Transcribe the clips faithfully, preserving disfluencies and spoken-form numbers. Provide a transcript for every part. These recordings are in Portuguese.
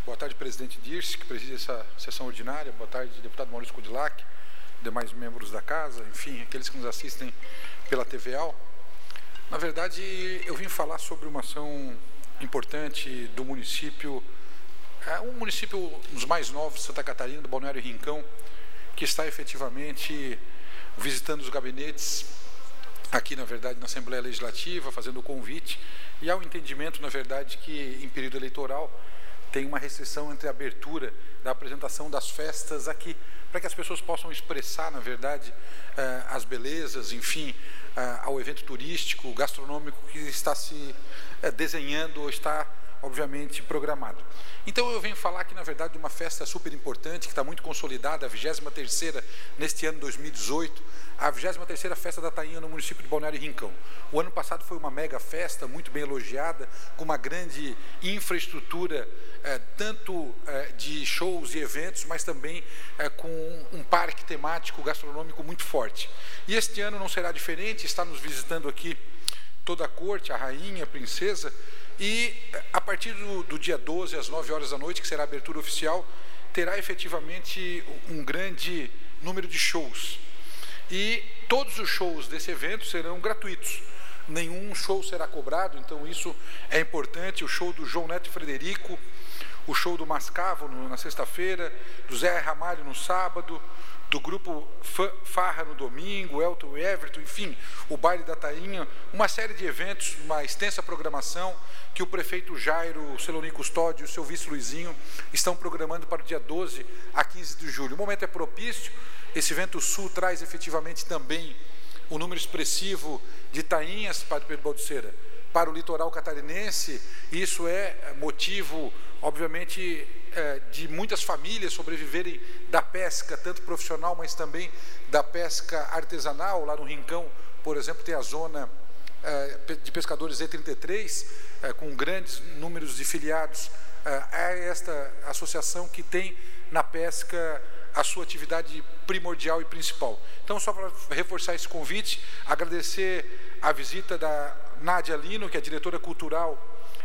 Boa tarde, presidente Dirce, que preside essa sessão ordinária. Boa tarde, deputado Maurício Kudilac, demais membros da casa, enfim, aqueles que nos assistem pela T V A. Na verdade, eu vim falar sobre uma ação importante do município, é um município dos mais novos de Santa Catarina, do Balneário Rincão, que está efetivamente visitando os gabinetes aqui, na verdade, na Assembleia Legislativa, fazendo o convite, e há um entendimento, na verdade, que em período eleitoral tem uma restrição entre a abertura da apresentação das festas aqui, para que as pessoas possam expressar, na verdade, as belezas, enfim, ao evento turístico, gastronômico que está se desenhando ou está, obviamente, programado. Então, eu venho falar aqui, na verdade, de uma festa super importante, que está muito consolidada, a vigésima terceira, neste ano dois mil e dezoito, a vigésima terceira Festa da Tainha no município de Balneário Rincão. O ano passado foi uma mega festa, muito bem elogiada, com uma grande infraestrutura, eh, tanto eh, de shows e eventos, mas também eh, com um parque temático gastronômico muito forte. E este ano não será diferente, está nos visitando aqui toda a corte, a rainha, a princesa, e a partir do, do dia doze, às nove horas da noite, que será a abertura oficial, terá efetivamente um grande número de shows. E todos os shows desse evento serão gratuitos. Nenhum show será cobrado, então isso é importante. O show do João Neto e Frederico, o show do Mascavo no, na sexta-feira, do Zé Ramalho no sábado, do grupo Farra no domingo, Elton e Everton, enfim, o baile da Tainha, uma série de eventos, uma extensa programação que o prefeito Jairo, o Celoni Custódio e o seu vice Luizinho estão programando para o dia doze a quinze de julho. O momento é propício, esse evento sul traz efetivamente também um número expressivo de tainhas, Padre Pedro Balduceira, para o litoral catarinense. Isso é motivo, obviamente, de muitas famílias sobreviverem da pesca, tanto profissional, mas também da pesca artesanal. Lá no Rincão, por exemplo, tem a zona de pescadores E trinta e três, com grandes números de filiados a esta associação que tem na pesca a sua atividade primordial e principal. Então, só para reforçar esse convite, agradecer a visita da Nádia Lino, que é a diretora cultural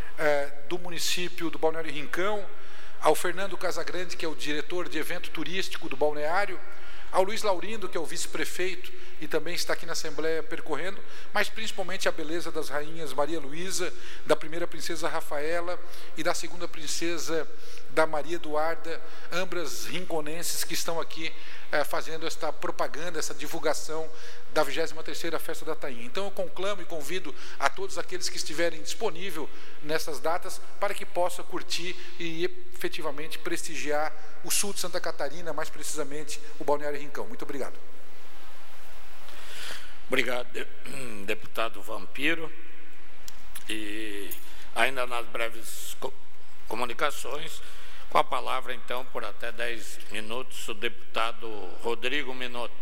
do município do Balneário Rincão, ao Fernando Casagrande, que é o diretor de evento turístico do balneário, ao Luiz Laurindo, que é o vice-prefeito e também está aqui na Assembleia percorrendo, mas principalmente a beleza das rainhas Maria Luísa, da primeira princesa Rafaela e da segunda princesa da Maria Eduarda, ambas rinconenses que estão aqui eh, fazendo esta propaganda, essa divulgação da vigésima terceira Festa da Tainha. Então eu conclamo e convido a todos aqueles que estiverem disponíveis nessas datas para que possam curtir e efetivamente prestigiar o sul de Santa Catarina, mais precisamente o Balneário Rincão. Muito obrigado. Obrigado, deputado Vampiro. E ainda nas breves comunicações, com a palavra, então, por até dez minutos, o deputado Rodrigo Minotto.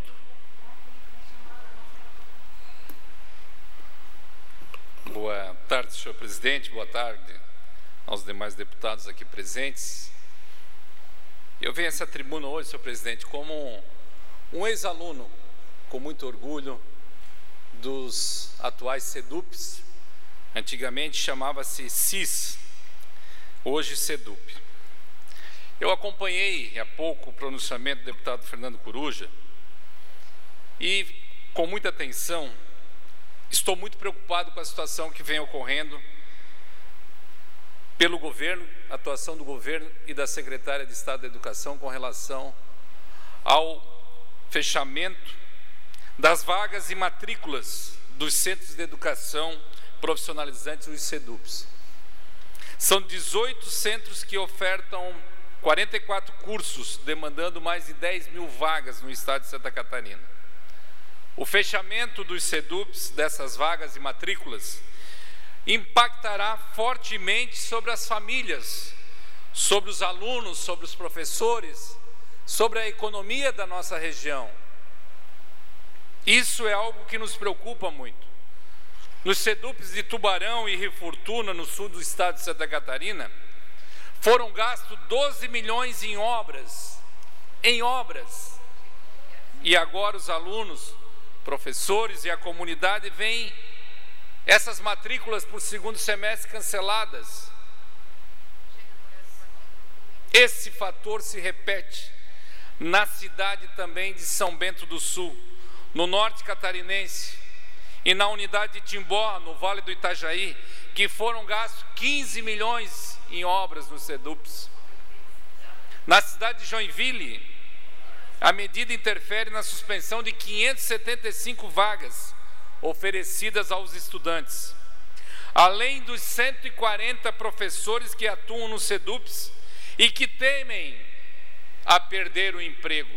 Boa tarde, senhor presidente. Boa tarde aos demais deputados aqui presentes. Eu venho a essa tribuna hoje, senhor presidente, como um, um ex-aluno, com muito orgulho, dos atuais SEDUPs. Antigamente chamava-se C I S, hoje SEDUP. Eu acompanhei há pouco o pronunciamento do deputado Fernando Coruja e, com muita atenção, estou muito preocupado com a situação que vem ocorrendo pelo governo, a atuação do governo e da secretária de Estado da Educação com relação ao fechamento das vagas e matrículas dos centros de educação profissionalizantes, os SEDUPs. São dezoito centros que ofertam quarenta e quatro cursos, demandando mais de dez mil vagas no estado de Santa Catarina. O fechamento dos SEDUPs, dessas vagas e matrículas, impactará fortemente sobre as famílias, sobre os alunos, sobre os professores, sobre a economia da nossa região. Isso é algo que nos preocupa muito. Nos SEDUPs de Tubarão e Rio Fortuna, no sul do estado de Santa Catarina, foram gastos doze milhões em obras, em obras. E agora os alunos, professores e a comunidade veem essas matrículas por segundo semestre canceladas. Esse fator se repete na cidade também de São Bento do Sul, no norte catarinense, e na unidade de Timbó, no Vale do Itajaí, que foram gastos quinze milhões em obras no SEDUPS. Na cidade de Joinville, a medida interfere na suspensão de quinhentas e setenta e cinco vagas oferecidas aos estudantes, além dos cento e quarenta professores que atuam no SEDUPS e que temem a perder o emprego.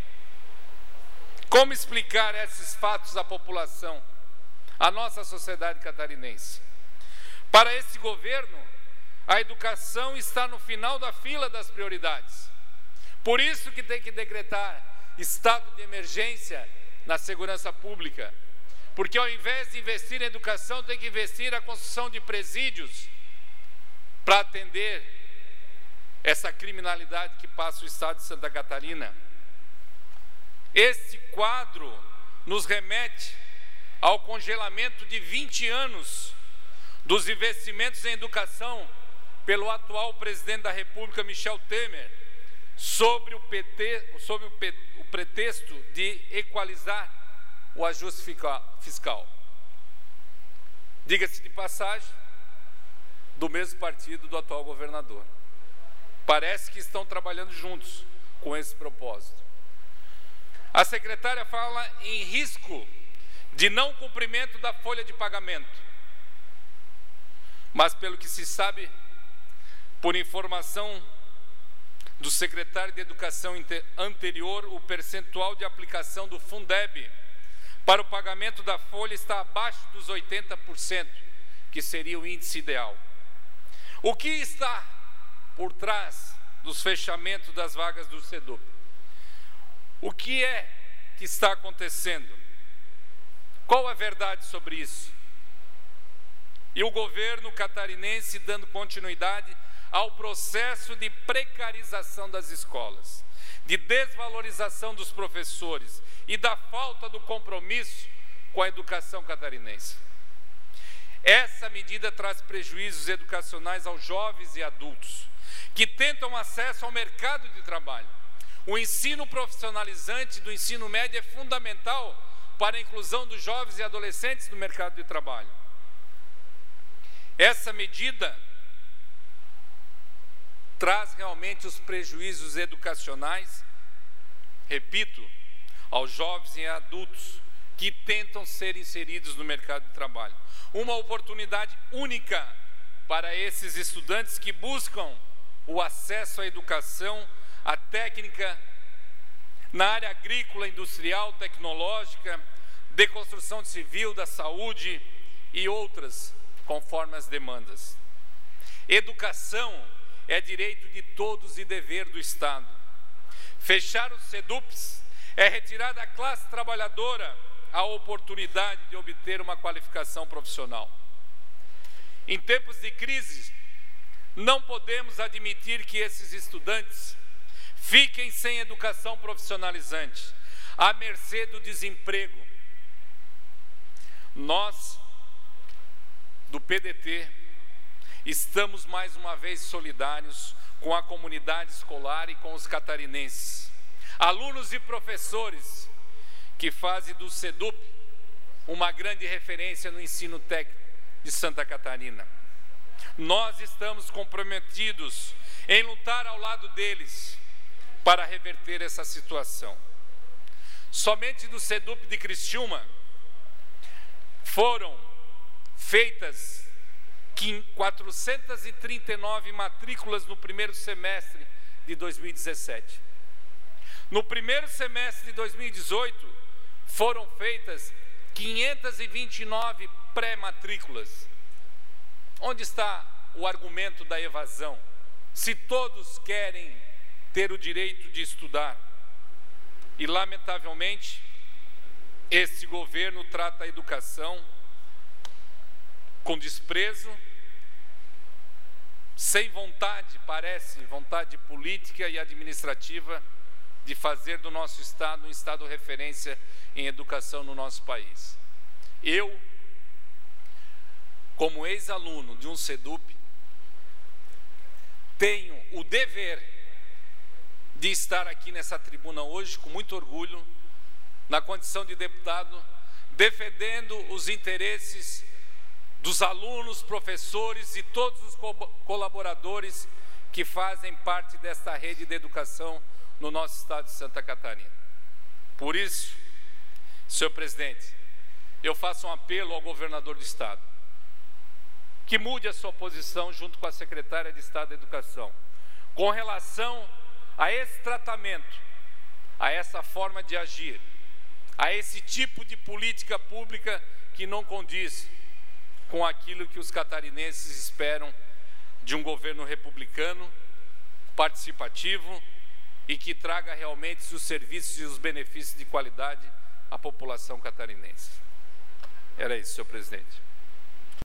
Como explicar esses fatos à população, à nossa sociedade catarinense? Para esse governo, a educação está no final da fila das prioridades. Por isso que tem que decretar estado de emergência na segurança pública. Porque ao invés de investir em educação, tem que investir na construção de presídios para atender essa criminalidade que passa o estado de Santa Catarina. Este quadro nos remete ao congelamento de vinte anos dos investimentos em educação pelo atual presidente da República, Michel Temer, sobre o, P T, sobre o, P, o pretexto de equalizar o ajuste fiscal. Diga-se de passagem, do mesmo partido do atual governador. Parece que estão trabalhando juntos com esse propósito. A secretária fala em risco de não cumprimento da folha de pagamento. Mas, pelo que se sabe, por informação do secretário de Educação anterior, o percentual de aplicação do Fundeb para o pagamento da folha está abaixo dos oitenta por cento, que seria o índice ideal. O que está por trás dos fechamentos das vagas do SEDUP? O que é que está acontecendo? Qual a verdade sobre isso? E o governo catarinense dando continuidade ao processo de precarização das escolas, de desvalorização dos professores e da falta do compromisso com a educação catarinense. Essa medida traz prejuízos educacionais aos jovens e adultos que tentam acesso ao mercado de trabalho. O ensino profissionalizante do ensino médio é fundamental para a inclusão dos jovens e adolescentes no mercado de trabalho. Essa medida traz realmente os prejuízos educacionais, repito, aos jovens e adultos que tentam ser inseridos no mercado de trabalho. Uma oportunidade única para esses estudantes que buscam o acesso à educação, à técnica, na área agrícola, industrial, tecnológica, de construção civil, da saúde e outras, conforme as demandas. Educação é direito de todos e dever do Estado. Fechar os SEDUPs é retirar da classe trabalhadora a oportunidade de obter uma qualificação profissional. Em tempos de crise, não podemos admitir que esses estudantes fiquem sem educação profissionalizante, à mercê do desemprego. Nós, do P D T, estamos mais uma vez solidários com a comunidade escolar e com os catarinenses, alunos e professores que fazem do SEDUP uma grande referência no ensino técnico de Santa Catarina. Nós estamos comprometidos em lutar ao lado deles para reverter essa situação. Somente do SEDUP de Criciúma foram feitas quatrocentas e trinta e nove matrículas no primeiro semestre de dois mil e dezessete. No primeiro semestre de dois mil e dezoito, foram feitas quinhentas e vinte e nove pré-matrículas. Onde está o argumento da evasão? Se todos querem ter o direito de estudar. E, lamentavelmente, este governo trata a educação com desprezo, sem vontade, parece, vontade política e administrativa de fazer do nosso Estado um Estado referência em educação no nosso país. Eu, como ex-aluno de um SEDUP, tenho o dever de estar aqui nessa tribuna hoje, com muito orgulho, na condição de deputado, defendendo os interesses dos alunos, professores e todos os co colaboradores que fazem parte desta rede de educação no nosso estado de Santa Catarina. Por isso, senhor presidente, eu faço um apelo ao governador do estado, que mude a sua posição junto com a secretária de Estado da Educação, com relação a esse tratamento, a essa forma de agir, a esse tipo de política pública que não condiz com aquilo que os catarinenses esperam de um governo republicano, participativo e que traga realmente os serviços e os benefícios de qualidade à população catarinense. Era isso, senhor presidente.